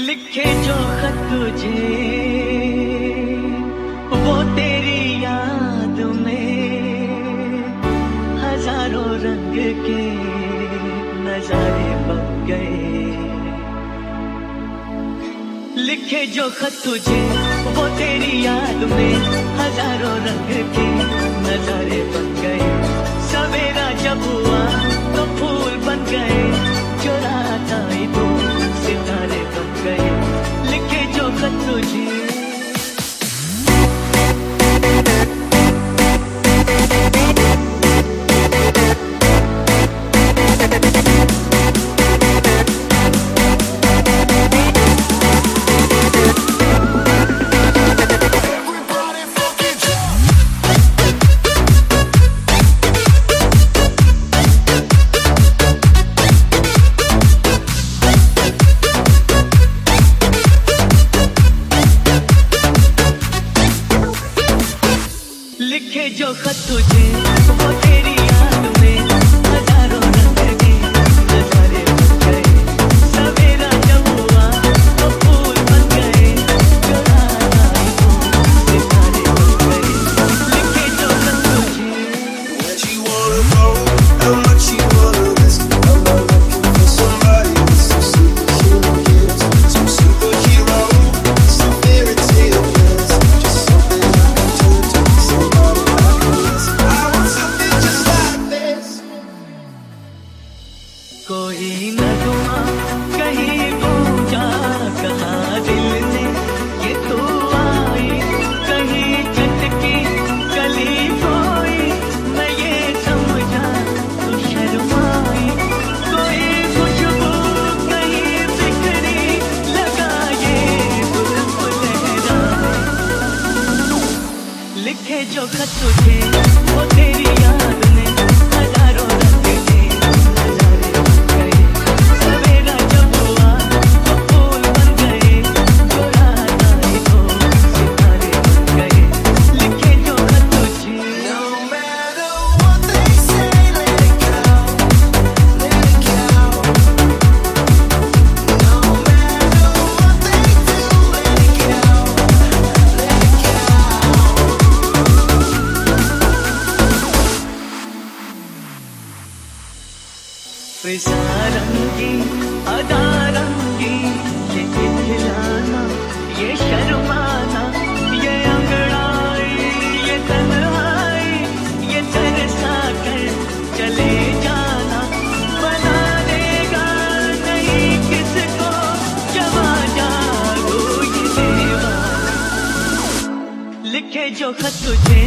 लिखे जो खत तुझे वो तेरी याद में हजारों रंग के नजारे बन गए। लिखे जो खत तुझे वो तेरी याद में हजारों रंग के नजारे बन गए। सवेरा जब हुआ तो फूल बन गए, जो रात आई तो सितारे बन गए। लिखे जो खत तुझे लिखे जो खत तुझे वो तेरी याद में हजारों रंग के नजारे बन गए। सवेरा जब हुआ तो फूल बन गए, जो रात आई तो सितारे बन गए। लिखे जो खत तुझे Where'd you wanna go? How much you wanna risk? I'm not looking for somebody with some superhero gifts, some superhero, some fairy tale plans, just something I can turn to, somebody I can miss. I want something just like this. कोई नगमा कहीं गूंजा, कहा दिल ने ये तू आई। कहीं चटकी कली कोई, मैं ये समझा तू शर्माई। कोई खुशबू कहीं बिखरी, लगा ये जुल्फ लहराए। लिखे जो खत तुझे वो तेरी याद में हजारों रंग के नजारे बन गए। सवेरा जब हुआ तो फूल बन गए, जो रात आई तो सितारे बन गए। लिखे जो खत तुझे No matter what they say, let it go, let it go. No matter what they do, let it go, let it go. फिजा रंगी अदा रंगी, ये खिलाना ये शर्माना, ये अंगड़ाई ये तन्हाई, ये तरसा कर चले जाना। बना देगा नहीं किसको जवा जागो ये दीवाना। लिखे जो खत तुझे